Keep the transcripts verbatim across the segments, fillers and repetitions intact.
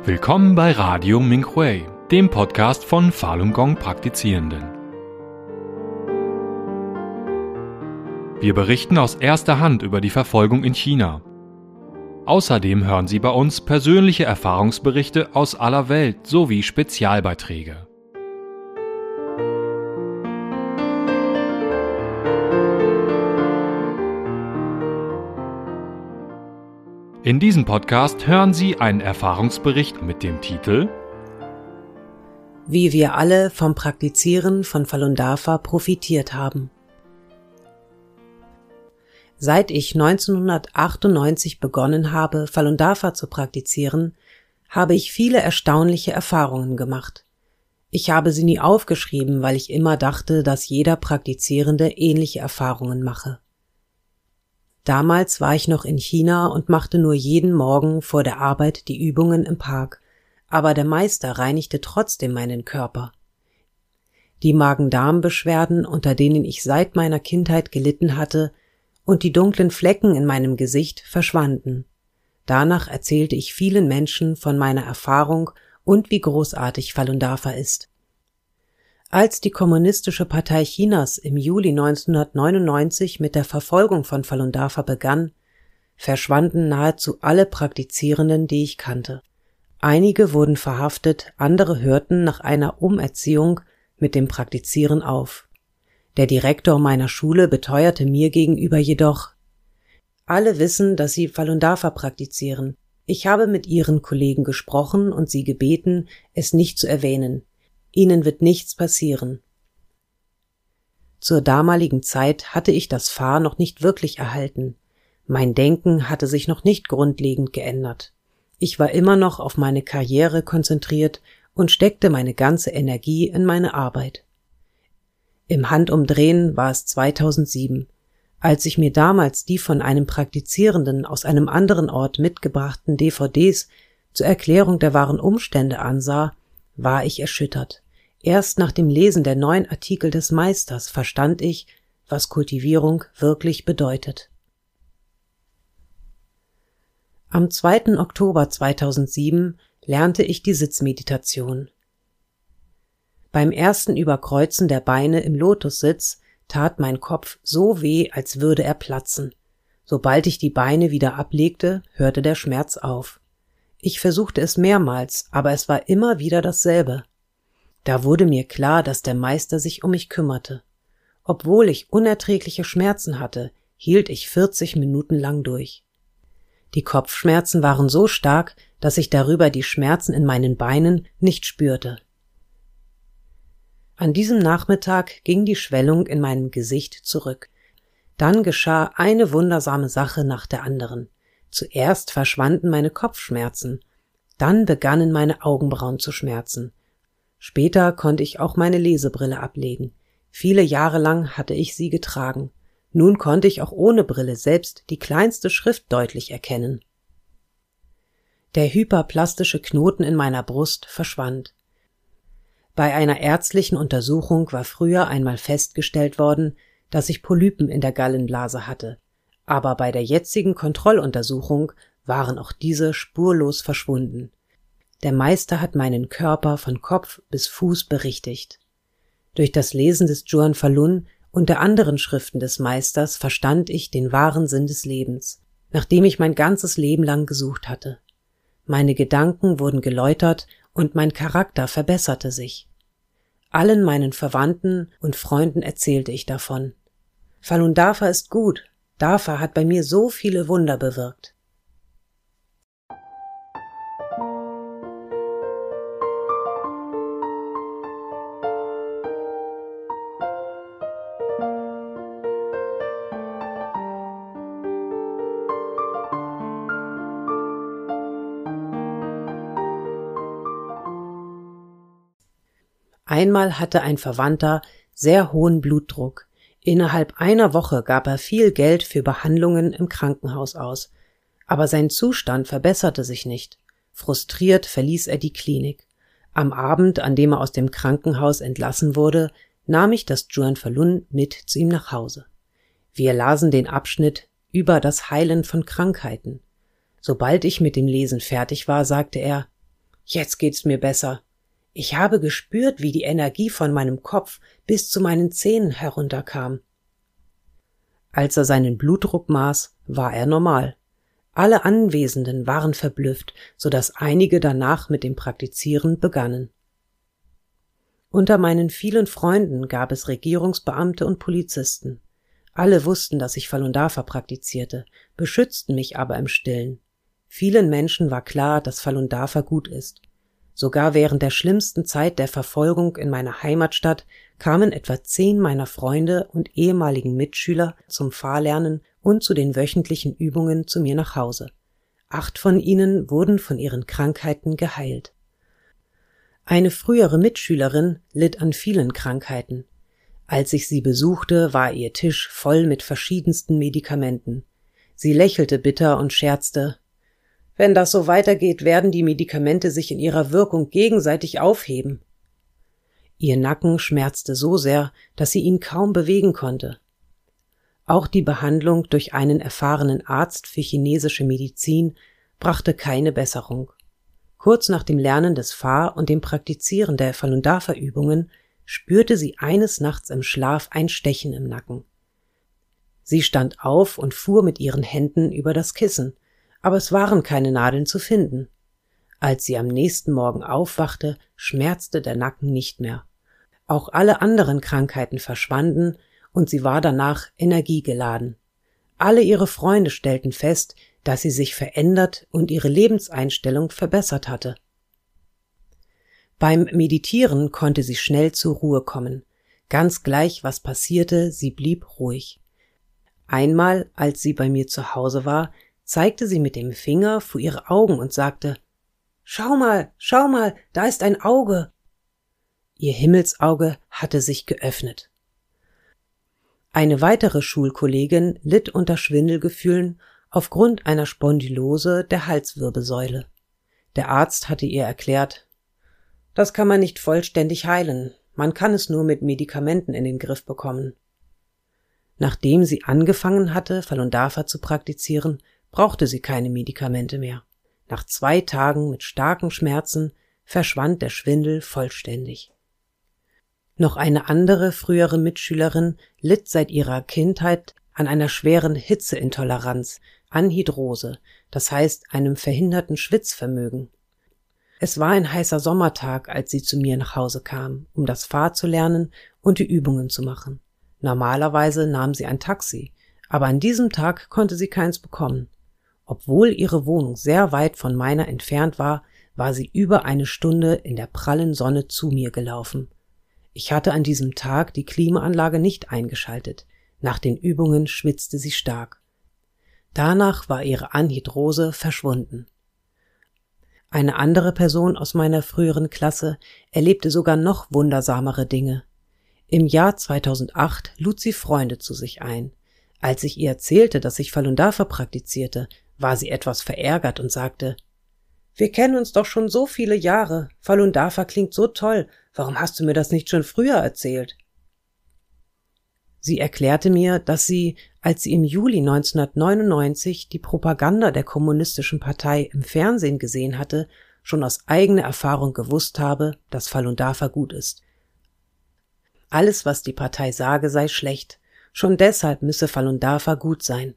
Willkommen bei Radio Minkwei, dem Podcast von Falun Gong Praktizierenden. Wir berichten aus erster Hand über die Verfolgung in China. Außerdem hören Sie bei uns persönliche Erfahrungsberichte aus aller Welt sowie Spezialbeiträge. In diesem Podcast hören Sie einen Erfahrungsbericht mit dem Titel Wie wir alle vom Praktizieren von Falun Dafa profitiert haben. Seit ich neunzehnhundertachtundneunzig begonnen habe, Falun Dafa zu praktizieren, habe ich viele erstaunliche Erfahrungen gemacht. Ich habe sie nie aufgeschrieben, weil ich immer dachte, dass jeder Praktizierende ähnliche Erfahrungen mache. Damals war ich noch in China und machte nur jeden Morgen vor der Arbeit die Übungen im Park, aber der Meister reinigte trotzdem meinen Körper. Die Magen-Darm-Beschwerden, unter denen ich seit meiner Kindheit gelitten hatte, und die dunklen Flecken in meinem Gesicht verschwanden. Danach erzählte ich vielen Menschen von meiner Erfahrung und wie großartig Falun Dafa ist. Als die Kommunistische Partei Chinas im Juli neunzehnhundertneunundneunzig mit der Verfolgung von Falun Dafa begann, verschwanden nahezu alle Praktizierenden, die ich kannte. Einige wurden verhaftet, andere hörten nach einer Umerziehung mit dem Praktizieren auf. Der Direktor meiner Schule beteuerte mir gegenüber jedoch: Alle wissen, dass sie Falun Dafa praktizieren. Ich habe mit ihren Kollegen gesprochen und sie gebeten, es nicht zu erwähnen. Ihnen wird nichts passieren. Zur damaligen Zeit hatte ich das Fa noch nicht wirklich erhalten. Mein Denken hatte sich noch nicht grundlegend geändert. Ich war immer noch auf meine Karriere konzentriert und steckte meine ganze Energie in meine Arbeit. Im Handumdrehen war es zweitausendsieben. Als ich mir damals die von einem Praktizierenden aus einem anderen Ort mitgebrachten D V Ds zur Erklärung der wahren Umstände ansah, war ich erschüttert. Erst nach dem Lesen der neuen Artikel des Meisters verstand ich, was Kultivierung wirklich bedeutet. Am zweiten Oktober zweitausendsieben lernte ich die Sitzmeditation. Beim ersten Überkreuzen der Beine im Lotussitz tat mein Kopf so weh, als würde er platzen. Sobald ich die Beine wieder ablegte, hörte der Schmerz auf. Ich versuchte es mehrmals, aber es war immer wieder dasselbe. Da wurde mir klar, dass der Meister sich um mich kümmerte. Obwohl ich unerträgliche Schmerzen hatte, hielt ich vierzig Minuten lang durch. Die Kopfschmerzen waren so stark, dass ich darüber die Schmerzen in meinen Beinen nicht spürte. An diesem Nachmittag ging die Schwellung in meinem Gesicht zurück. Dann geschah eine wundersame Sache nach der anderen. Zuerst verschwanden meine Kopfschmerzen, dann begannen meine Augenbrauen zu schmerzen. Später konnte ich auch meine Lesebrille ablegen. Viele Jahre lang hatte ich sie getragen. Nun konnte ich auch ohne Brille selbst die kleinste Schrift deutlich erkennen. Der hyperplastische Knoten in meiner Brust verschwand. Bei einer ärztlichen Untersuchung war früher einmal festgestellt worden, dass ich Polypen in der Gallenblase hatte. Aber bei der jetzigen Kontrolluntersuchung waren auch diese spurlos verschwunden. Der Meister hat meinen Körper von Kopf bis Fuß berichtigt. Durch das Lesen des Zhuan Falun und der anderen Schriften des Meisters verstand ich den wahren Sinn des Lebens, nachdem ich mein ganzes Leben lang gesucht hatte. Meine Gedanken wurden geläutert und mein Charakter verbesserte sich. Allen meinen Verwandten und Freunden erzählte ich davon. Falun Dafa ist gut. Dafa hat bei mir so viele Wunder bewirkt. Einmal hatte ein Verwandter sehr hohen Blutdruck. Innerhalb einer Woche gab er viel Geld für Behandlungen im Krankenhaus aus. Aber sein Zustand verbesserte sich nicht. Frustriert verließ er die Klinik. Am Abend, an dem er aus dem Krankenhaus entlassen wurde, nahm ich das Zhuan Falun mit zu ihm nach Hause. Wir lasen den Abschnitt über das Heilen von Krankheiten. Sobald ich mit dem Lesen fertig war, sagte er: Jetzt geht's mir besser. Ich habe gespürt, wie die Energie von meinem Kopf bis zu meinen Zähnen herunterkam. Als er seinen Blutdruck maß, war er normal. Alle Anwesenden waren verblüfft, so dass einige danach mit dem Praktizieren begannen. Unter meinen vielen Freunden gab es Regierungsbeamte und Polizisten. Alle wussten, dass ich Falun Dafa praktizierte, beschützten mich aber im Stillen. Vielen Menschen war klar, dass Falun Dafa gut ist. Sogar während der schlimmsten Zeit der Verfolgung in meiner Heimatstadt kamen etwa zehn meiner Freunde und ehemaligen Mitschüler zum Fahrlernen und zu den wöchentlichen Übungen zu mir nach Hause. Acht von ihnen wurden von ihren Krankheiten geheilt. Eine frühere Mitschülerin litt an vielen Krankheiten. Als ich sie besuchte, war ihr Tisch voll mit verschiedensten Medikamenten. Sie lächelte bitter und scherzte: »Wenn das so weitergeht, werden die Medikamente sich in ihrer Wirkung gegenseitig aufheben.« Ihr Nacken schmerzte so sehr, dass sie ihn kaum bewegen konnte. Auch die Behandlung durch einen erfahrenen Arzt für chinesische Medizin brachte keine Besserung. Kurz nach dem Lernen des Fahr- und dem Praktizieren der Falun Dafa-Übungen spürte sie eines Nachts im Schlaf ein Stechen im Nacken. Sie stand auf und fuhr mit ihren Händen über das Kissen, aber es waren keine Nadeln zu finden. Als sie am nächsten Morgen aufwachte, schmerzte der Nacken nicht mehr. Auch alle anderen Krankheiten verschwanden und sie war danach energiegeladen. Alle ihre Freunde stellten fest, dass sie sich verändert und ihre Lebenseinstellung verbessert hatte. Beim Meditieren konnte sie schnell zur Ruhe kommen. Ganz gleich, was passierte, sie blieb ruhig. Einmal, als sie bei mir zu Hause war, zeigte sie mit dem Finger vor ihre Augen und sagte: »Schau mal, schau mal, da ist ein Auge.« Ihr Himmelsauge hatte sich geöffnet. Eine weitere Schulkollegin litt unter Schwindelgefühlen aufgrund einer Spondylose der Halswirbelsäule. Der Arzt hatte ihr erklärt: »Das kann man nicht vollständig heilen, man kann es nur mit Medikamenten in den Griff bekommen.« Nachdem sie angefangen hatte, Falun Dafa zu praktizieren, brauchte sie keine Medikamente mehr. Nach zwei Tagen mit starken Schmerzen verschwand der Schwindel vollständig. Noch eine andere frühere Mitschülerin litt seit ihrer Kindheit an einer schweren Hitzeintoleranz, Anhidrose, das heißt einem verhinderten Schwitzvermögen. Es war ein heißer Sommertag, als sie zu mir nach Hause kam, um das Fahr zu lernen und die Übungen zu machen. Normalerweise nahm sie ein Taxi, aber an diesem Tag konnte sie keins bekommen. Obwohl ihre Wohnung sehr weit von meiner entfernt war, war sie über eine Stunde in der prallen Sonne zu mir gelaufen. Ich hatte an diesem Tag die Klimaanlage nicht eingeschaltet. Nach den Übungen schwitzte sie stark. Danach war ihre Anhidrose verschwunden. Eine andere Person aus meiner früheren Klasse erlebte sogar noch wundersamere Dinge. Im Jahr zweitausendacht lud sie Freunde zu sich ein. Als ich ihr erzählte, dass ich Falun Dafa praktizierte, war sie etwas verärgert und sagte: »Wir kennen uns doch schon so viele Jahre. Falun Dafa klingt so toll. Warum hast du mir das nicht schon früher erzählt?« Sie erklärte mir, dass sie, als sie im Juli neunzehnhundertneunundneunzig die Propaganda der Kommunistischen Partei im Fernsehen gesehen hatte, schon aus eigener Erfahrung gewusst habe, dass Falun Dafa gut ist. Alles, was die Partei sage, sei schlecht. Schon deshalb müsse Falun Dafa gut sein.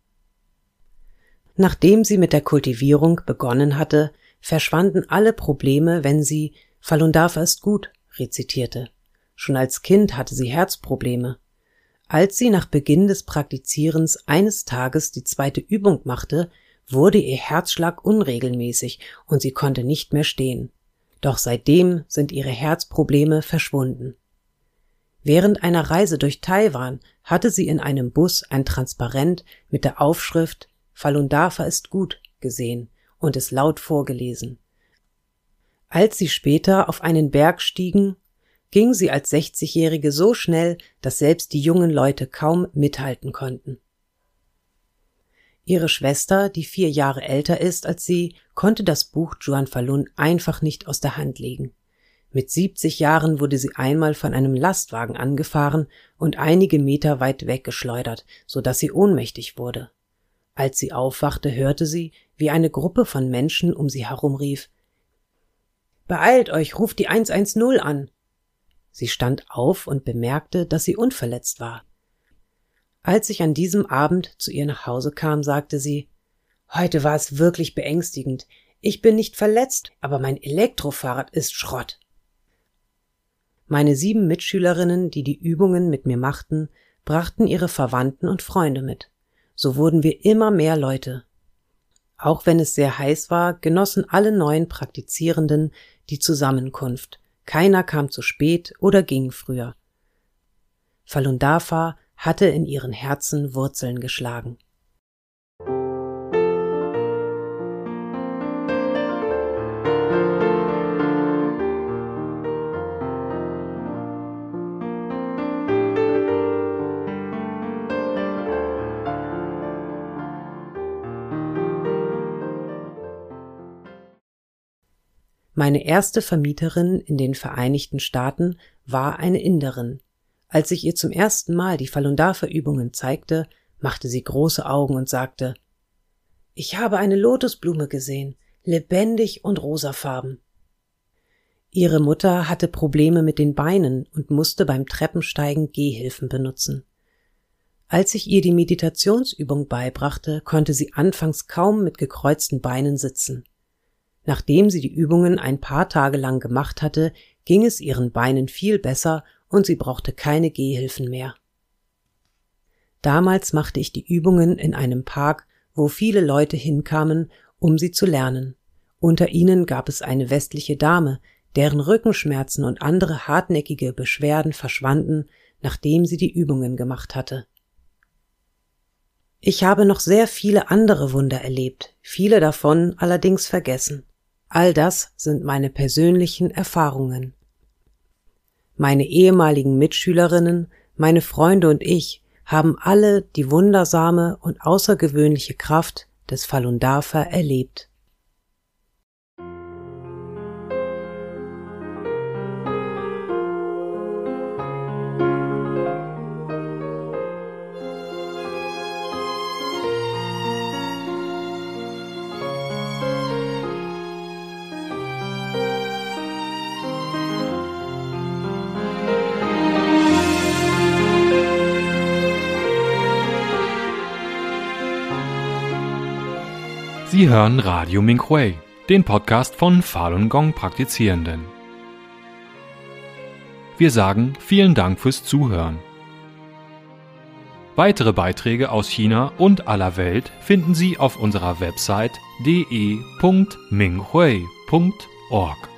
Nachdem sie mit der Kultivierung begonnen hatte, verschwanden alle Probleme, wenn sie »Falun Dafa ist gut« rezitierte. Schon als Kind hatte sie Herzprobleme. Als sie nach Beginn des Praktizierens eines Tages die zweite Übung machte, wurde ihr Herzschlag unregelmäßig und sie konnte nicht mehr stehen. Doch seitdem sind ihre Herzprobleme verschwunden. Während einer Reise durch Taiwan hatte sie in einem Bus ein Transparent mit der Aufschrift »Falun Dafa ist gut« gesehen und es laut vorgelesen. Als sie später auf einen Berg stiegen, ging sie als sechzigjährige so schnell, dass selbst die jungen Leute kaum mithalten konnten. Ihre Schwester, die vier Jahre älter ist als sie, konnte das Buch Zhuan Falun einfach nicht aus der Hand legen. Mit siebzig Jahren wurde sie einmal von einem Lastwagen angefahren und einige Meter weit weggeschleudert, so dass sie ohnmächtig wurde. Als sie aufwachte, hörte sie, wie eine Gruppe von Menschen um sie herum rief: Beeilt euch, ruft die hundertzehn an. Sie stand auf und bemerkte, dass sie unverletzt war. Als ich an diesem Abend zu ihr nach Hause kam, sagte sie: »Heute war es wirklich beängstigend. Ich bin nicht verletzt, aber mein Elektrofahrrad ist Schrott.« Meine sieben Mitschülerinnen, die die Übungen mit mir machten, brachten ihre Verwandten und Freunde mit. So wurden wir immer mehr Leute. Auch wenn es sehr heiß war, genossen alle neuen Praktizierenden die Zusammenkunft. Keiner kam zu spät oder ging früher. Falun Dafa hatte in ihren Herzen Wurzeln geschlagen. Meine erste Vermieterin in den Vereinigten Staaten war eine Inderin. Als ich ihr zum ersten Mal die Falun Dafa-Übungen zeigte, machte sie große Augen und sagte: »Ich habe eine Lotusblume gesehen, lebendig und rosafarben.« Ihre Mutter hatte Probleme mit den Beinen und musste beim Treppensteigen Gehhilfen benutzen. Als ich ihr die Meditationsübung beibrachte, konnte sie anfangs kaum mit gekreuzten Beinen sitzen. Nachdem sie die Übungen ein paar Tage lang gemacht hatte, ging es ihren Beinen viel besser und sie brauchte keine Gehhilfen mehr. Damals machte ich die Übungen in einem Park, wo viele Leute hinkamen, um sie zu lernen. Unter ihnen gab es eine westliche Dame, deren Rückenschmerzen und andere hartnäckige Beschwerden verschwanden, nachdem sie die Übungen gemacht hatte. Ich habe noch sehr viele andere Wunder erlebt, viele davon allerdings vergessen. All das sind meine persönlichen Erfahrungen. Meine ehemaligen Mitschülerinnen, meine Freunde und ich haben alle die wundersame und außergewöhnliche Kraft des Falun Dafa erlebt. Sie hören Radio Minhui, den Podcast von Falun Gong Praktizierenden. Wir sagen vielen Dank fürs Zuhören. Weitere Beiträge aus China und aller Welt finden Sie auf unserer Website d e punkt minhui punkt org.